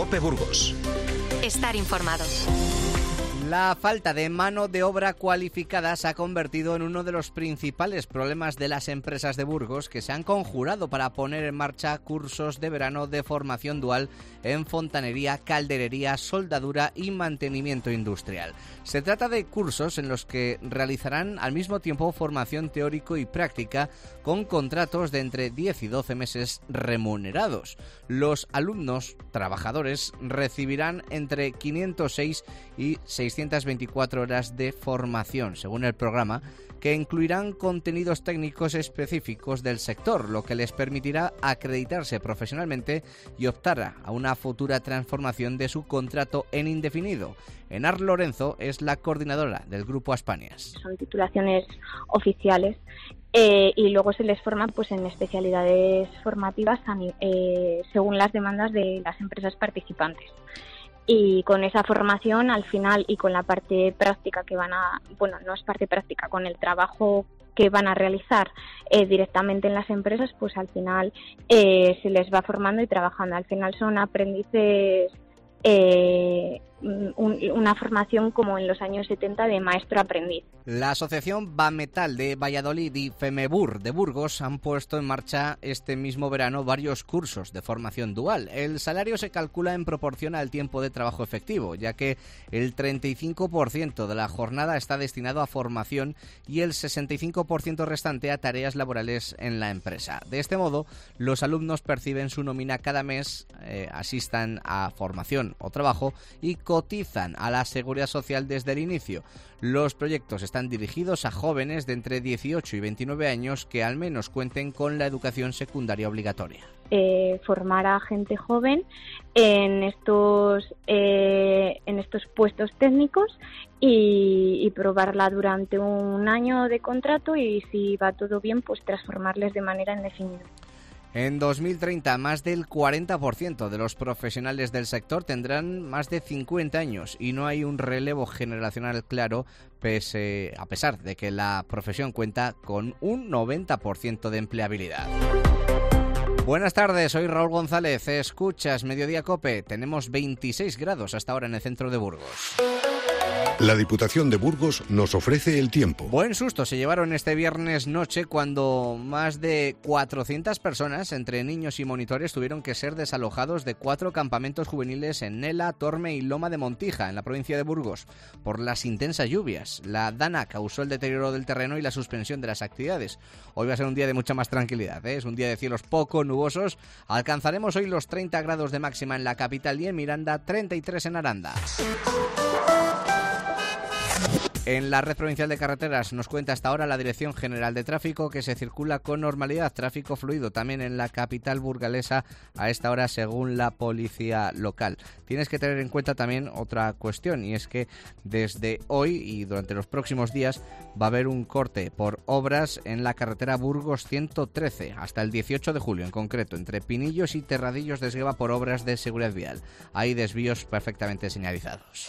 COPE Burgos. Estar informado. La falta de mano de obra cualificada se ha convertido en uno de los principales problemas de las empresas de Burgos, que se han conjurado para poner en marcha cursos de verano de formación dual en fontanería, calderería, soldadura y mantenimiento industrial. Se trata de cursos en los que realizarán al mismo tiempo formación teórico y práctica con contratos de entre 10 y 12 meses remunerados. Los alumnos trabajadores recibirán entre 506 y 624 horas de formación, según el programa, que incluirán contenidos técnicos específicos del sector, lo que les permitirá acreditarse profesionalmente y optar a una futura transformación de su contrato en indefinido. Enar Lorenzo es la coordinadora del Grupo Aspanias. Son titulaciones oficiales y luego se les forma pues en especialidades formativas según las demandas de las empresas participantes. Y con esa formación al final y con la parte práctica que no es parte práctica, con el trabajo que van a realizar directamente en las empresas, pues al final se les va formando y trabajando. Al final son aprendices, una formación como en los años 70 de maestro-aprendiz. La Asociación Bametal de Valladolid y FEMEBUR de Burgos han puesto en marcha este mismo verano varios cursos de formación dual. El salario se calcula en proporción al tiempo de trabajo efectivo, ya que el 35% de la jornada está destinado a formación y el 65% restante a tareas laborales en la empresa. De este modo, los alumnos perciben su nómina cada mes, asistan a formación o trabajo y cotizan a la Seguridad Social desde el inicio. Los proyectos están dirigidos a jóvenes de entre 18 y 29 años que al menos cuenten con la educación secundaria obligatoria. Formar a gente joven en estos puestos técnicos y probarla durante un año de contrato y si va todo bien, pues transformarles de manera indefinida. En 2030, más del 40% de los profesionales del sector tendrán más de 50 años y no hay un relevo generacional claro, a pesar de que la profesión cuenta con un 90% de empleabilidad. Buenas tardes, soy Raúl González, escuchas Mediodía COPE. Tenemos 26 grados hasta ahora en el centro de Burgos. La Diputación de Burgos nos ofrece el tiempo. Buen susto se llevaron este viernes noche cuando más de 400 personas, entre niños y monitores, tuvieron que ser desalojados de 4 campamentos juveniles en Nela, Torme y Loma de Montija, en la provincia de Burgos, por las intensas lluvias. La dana causó el deterioro del terreno y la suspensión de las actividades. Hoy va a ser un día de mucha más tranquilidad, Es un día de cielos poco nubosos. Alcanzaremos hoy los 30 grados de máxima en la capital y en Miranda, 33 en Aranda. En la Red Provincial de Carreteras nos cuenta hasta ahora la Dirección General de Tráfico que se circula con normalidad, tráfico fluido también en la capital burgalesa a esta hora según la policía local. Tienes que tener en cuenta también otra cuestión y es que desde hoy y durante los próximos días va a haber un corte por obras en la carretera Burgos 113 hasta el 18 de julio en concreto, entre Pinillos y Terradillos de Esgueva por obras de seguridad vial. Hay desvíos perfectamente señalizados.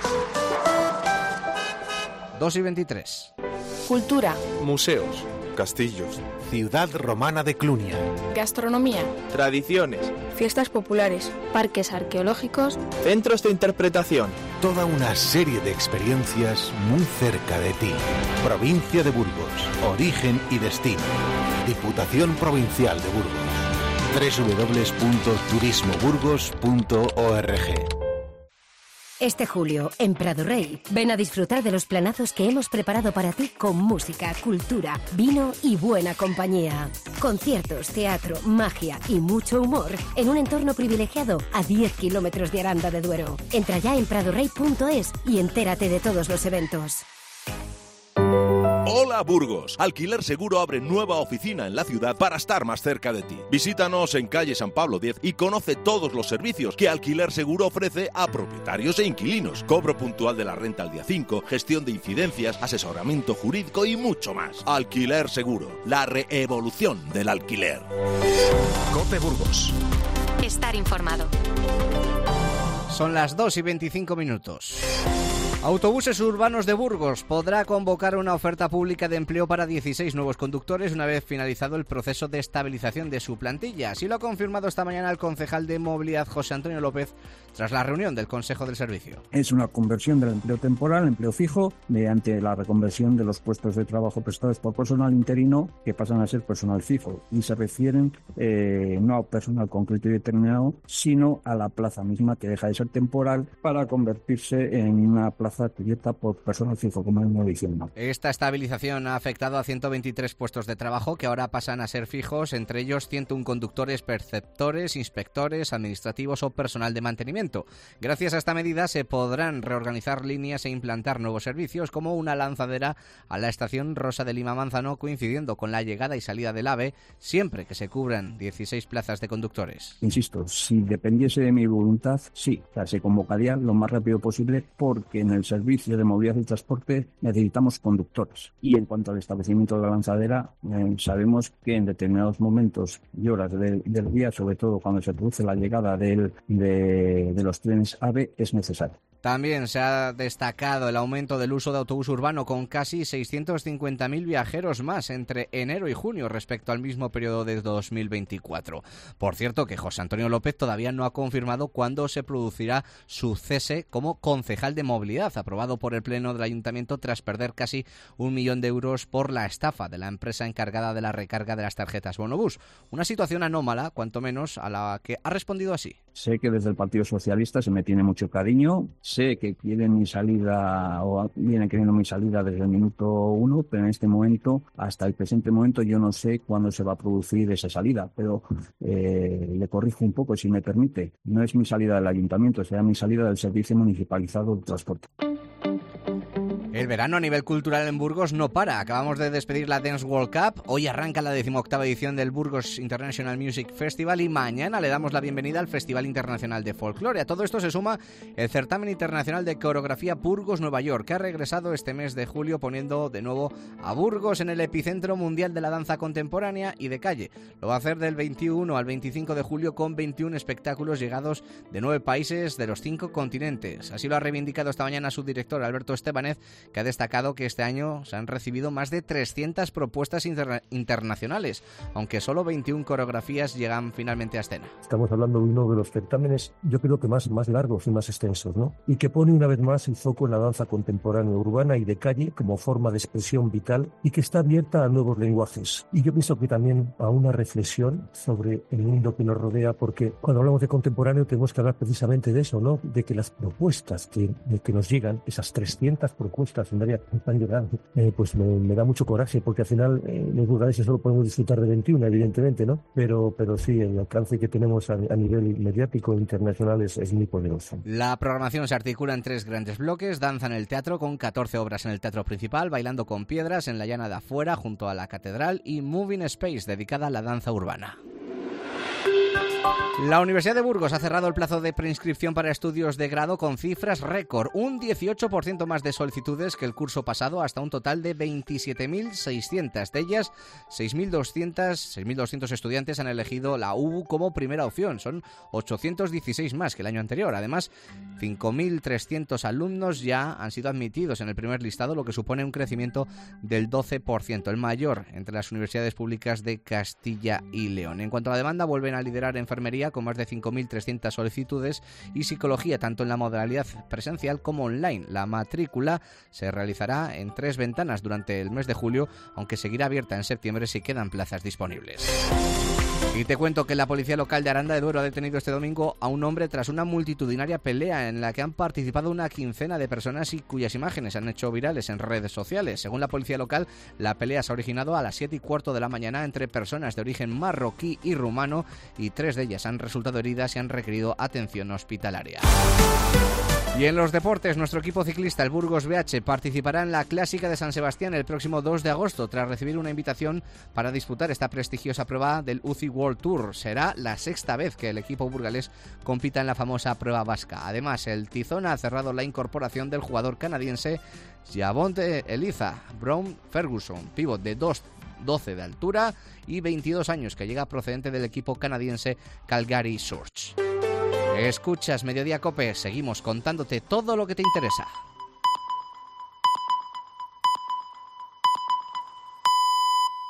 2:23. Cultura. Museos. Castillos. Ciudad romana de Clunia. Gastronomía. Tradiciones. Fiestas populares. Parques arqueológicos. Centros de interpretación. Toda una serie de experiencias muy cerca de ti. Provincia de Burgos. Origen y destino. Diputación Provincial de Burgos. www.turismoburgos.org. Este julio, en Prado Rey, ven a disfrutar de los planazos que hemos preparado para ti con música, cultura, vino y buena compañía. Conciertos, teatro, magia y mucho humor en un entorno privilegiado a 10 kilómetros de Aranda de Duero. Entra ya en pradorey.es y entérate de todos los eventos. Hola Burgos, Alquiler Seguro abre nueva oficina en la ciudad para estar más cerca de ti. Visítanos en calle San Pablo 10 y conoce todos los servicios que Alquiler Seguro ofrece a propietarios e inquilinos. Cobro puntual de la renta al día 5, gestión de incidencias, asesoramiento jurídico y mucho más. Alquiler Seguro, la reevolución del alquiler. COPE Burgos. Estar informado. Son las 2:25. Autobuses Urbanos de Burgos podrá convocar una oferta pública de empleo para 16 nuevos conductores una vez finalizado el proceso de estabilización de su plantilla. Así lo ha confirmado esta mañana el concejal de Movilidad, José Antonio López, tras la reunión del Consejo del Servicio. Es una conversión del empleo temporal, empleo fijo, mediante la reconversión de los puestos de trabajo prestados por personal interino que pasan a ser personal fijo y se refieren no a personal concreto y determinado, sino a la plaza misma que deja de ser temporal para convertirse en una plaza cubierta por personal fijo, como hemos diciendo. Esta estabilización ha afectado a 123 puestos de trabajo que ahora pasan a ser fijos, entre ellos 101 conductores, perceptores, inspectores, administrativos o personal de mantenimiento. Gracias a esta medida se podrán reorganizar líneas e implantar nuevos servicios como una lanzadera a la estación Rosa de Lima Manzano, coincidiendo con la llegada y salida del AVE, siempre que se cubran 16 plazas de conductores. Insisto, si dependiese de mi voluntad, sí, se convocaría lo más rápido posible porque en el servicio de movilidad y transporte necesitamos conductores. Y en cuanto al establecimiento de la lanzadera, sabemos que en determinados momentos y horas del día, sobre todo cuando se produce la llegada de los trenes AVE, es necesario. También se ha destacado el aumento del uso de autobús urbano con casi 650.000 viajeros más entre enero y junio respecto al mismo periodo de 2024. Por cierto, que José Antonio López todavía no ha confirmado cuándo se producirá su cese como concejal de movilidad, aprobado por el Pleno del Ayuntamiento tras perder casi 1 millón de euros por la estafa de la empresa encargada de la recarga de las tarjetas Bonobús. Una situación anómala, cuanto menos, a la que ha respondido así. Sé que desde el Partido Socialista se me tiene mucho cariño, sé que quieren mi salida o vienen queriendo mi salida desde el minuto 1, pero en este momento, hasta el presente momento, yo no sé cuándo se va a producir esa salida, pero le corrijo un poco, si me permite. No es mi salida del Ayuntamiento, será mi salida del Servicio Municipalizado de Transporte. El verano a nivel cultural en Burgos no para. Acabamos de despedir la Dance World Cup. Hoy arranca la 18ª edición del Burgos International Music Festival y mañana le damos la bienvenida al Festival Internacional de Folclore. A todo esto se suma el Certamen Internacional de Coreografía Burgos Nueva York, que ha regresado este mes de julio poniendo de nuevo a Burgos en el epicentro mundial de la danza contemporánea y de calle. Lo va a hacer del 21 al 25 de julio con 21 espectáculos llegados de 9 países de los 5 continentes. Así lo ha reivindicado esta mañana su director Alberto Estebanez, que ha destacado que este año se han recibido más de 300 propuestas internacionales, aunque solo 21 coreografías llegan finalmente a escena. Estamos hablando de uno de los certámenes, yo creo que más largos y más extensos, ¿no? Y que pone una vez más el foco en la danza contemporánea urbana y de calle como forma de expresión vital y que está abierta a nuevos lenguajes. Y yo pienso que también a una reflexión sobre el mundo que nos rodea, porque cuando hablamos de contemporáneo tenemos que hablar precisamente de eso, ¿no? De que las propuestas que nos llegan, esas 300 propuestas están llegando, pues me da mucho coraje, porque al final los burgaleses solo podemos disfrutar de 21, evidentemente, ¿no? Pero sí, el alcance que tenemos a nivel mediático internacional es muy poderoso. La programación se articula en 3 grandes bloques: danza en el teatro, con 14 obras en el teatro principal, bailando con piedras en la llana de afuera junto a la catedral, y Moving Space, dedicada a la danza urbana. La Universidad de Burgos ha cerrado el plazo de preinscripción para estudios de grado con cifras récord, un 18% más de solicitudes que el curso pasado, hasta un total de 27.600. De ellas, 6.200 estudiantes han elegido la UBU como primera opción, son 816 más que el año anterior. Además, 5.300 alumnos ya han sido admitidos en el primer listado, lo que supone un crecimiento del 12%, el mayor entre las universidades públicas de Castilla y León. En cuanto a la demanda, vuelven a liderar enfermería con más de 5.300 solicitudes y psicología, tanto en la modalidad presencial como online. La matrícula se realizará en 3 ventanas durante el mes de julio, aunque seguirá abierta en septiembre si quedan plazas disponibles. Y te cuento que la policía local de Aranda de Duero ha detenido este domingo a un hombre tras una multitudinaria pelea en la que han participado una quincena de personas y cuyas imágenes se han hecho virales en redes sociales. Según la policía local, la pelea se ha originado a las 7:15 de la mañana entre personas de origen marroquí y rumano, y 3 de ellas han resultado heridas y han requerido atención hospitalaria. Y en los deportes, nuestro equipo ciclista, el Burgos BH, participará en la Clásica de San Sebastián el próximo 2 de agosto, tras recibir una invitación para disputar esta prestigiosa prueba del UCI World Tour. Será la 6ª vez que el equipo burgalés compita en la famosa prueba vasca. Además, el Tizón ha cerrado la incorporación del jugador canadiense Javonte Eliza Brown Ferguson, pívot de 2,12 de altura y 22 años, que llega procedente del equipo canadiense Calgary Surge. Escuchas Mediodía Cope, seguimos contándote todo lo que te interesa.